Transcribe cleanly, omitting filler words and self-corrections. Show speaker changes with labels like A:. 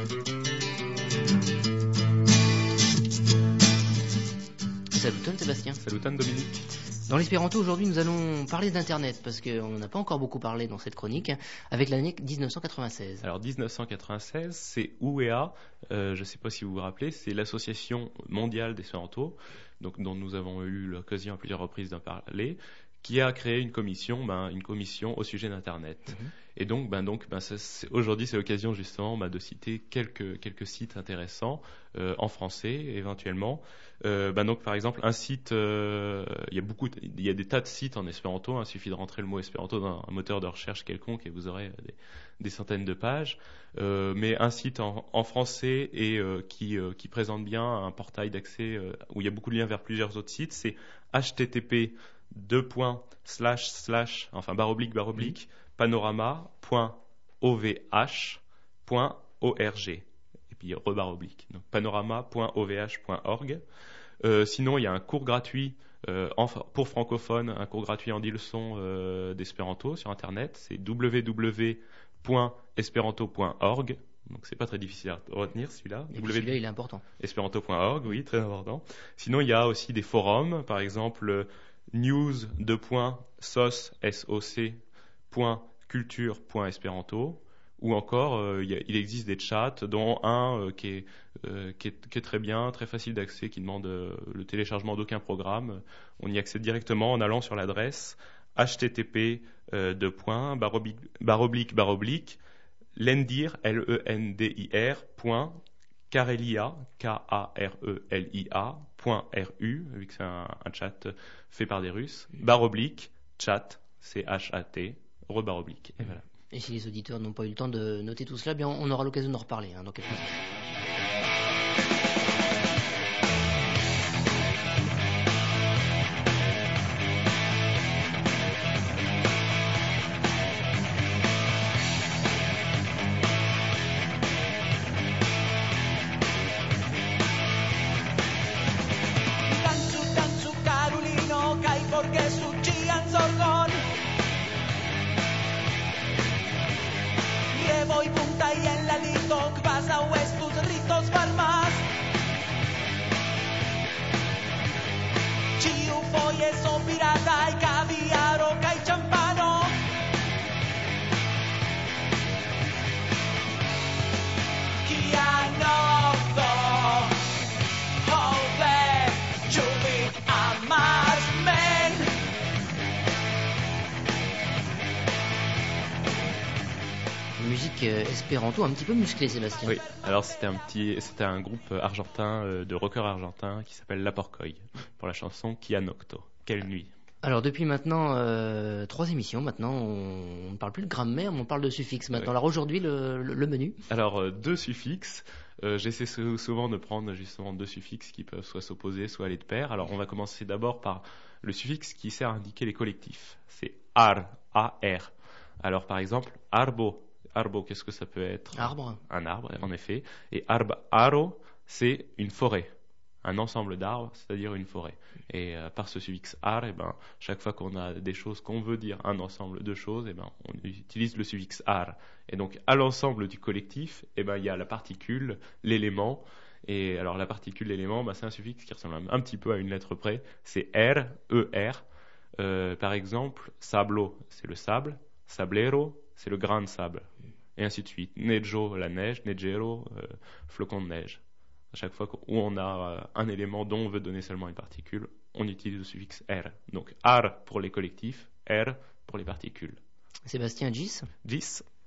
A: Saluton Sébastien.
B: Saluton Dominique.
A: Dans l'espéranto aujourd'hui nous allons parler d'internet parce qu'on n'en a pas encore beaucoup parlé dans cette chronique avec l'année 1996.
B: Alors 1996 c'est UEA, je ne sais pas si vous vous rappelez, c'est l'association mondiale d'espéranto, donc dont nous avons eu l'occasion à plusieurs reprises d'en parler, qui a créé une commission au sujet d'Internet. Et donc, aujourd'hui, c'est l'occasion justement de citer quelques sites intéressants en français éventuellement. Donc, par exemple, un site, il y a des tas de sites en espéranto. Il suffit de rentrer le mot espéranto dans un moteur de recherche quelconque et vous aurez des centaines de pages. Mais un site en français et qui présente bien un portail d'accès où il y a beaucoup de liens vers plusieurs autres sites, c'est http panorama.ovh.org et puis /. Donc panorama.ovh.org. Sinon, il y a un cours gratuit pour francophones, un cours gratuit en 10 leçons d'espéranto sur Internet. C'est www.esperanto.org. Donc c'est pas très difficile à retenir celui-là.
A: Celui-là il est important.
B: Esperanto.org, oui, très important. Sinon il y a aussi des forums, par exemple news.culture.esperanto ou encore il existe des chats dont un qui est très bien, très facile d'accès, qui demande le téléchargement d'aucun programme. On y accède directement en allant sur l'adresse http://lendir Karelia.ru, vu que c'est un chat fait par des Russes, /chat, C-H-A-T, /. Et voilà.
A: Et si les auditeurs n'ont pas eu le temps de noter tout cela, bien on aura l'occasion d'en reparler dans quelques instants. Espéranto un petit peu musclé, Sébastien.
B: Oui, alors c'était un groupe argentin de rockers argentins qui s'appelle La Porcoy pour la chanson Kia Nocto. Quelle nuit.
A: Alors depuis maintenant 3 émissions, maintenant on ne parle plus de grammaire, mais on parle de suffixes maintenant. Oui. Alors aujourd'hui le menu.
B: Alors 2 suffixes. J'essaie souvent de prendre justement 2 suffixes qui peuvent soit s'opposer, soit aller de pair. Alors on va commencer d'abord par le suffixe qui sert à indiquer les collectifs. C'est ar, A-R. Alors par exemple arbo. Arbo, qu'est-ce que ça peut être?
A: Arbre.
B: Un arbre, en effet. Et aro, c'est une forêt. Un ensemble d'arbres, c'est-à-dire une forêt. Et par ce suffixe ar, chaque fois qu'on a des choses qu'on veut dire, un ensemble de choses, on utilise le suffixe ar. Et donc, à l'ensemble du collectif, il y a la particule, l'élément. Et alors, la particule, l'élément, c'est un suffixe qui ressemble un petit peu à une lettre près. C'est R, E-R. Par exemple, sablo, c'est le sable. Sablero, c'est le grain de sable. Et ainsi de suite. Nejo, la neige. Negero, flocon de neige. À chaque fois où on a un élément dont on veut donner seulement une particule, on utilise le suffixe R. Donc, ar pour les collectifs, R pour les particules.
A: Sébastien, gis?
B: Gis,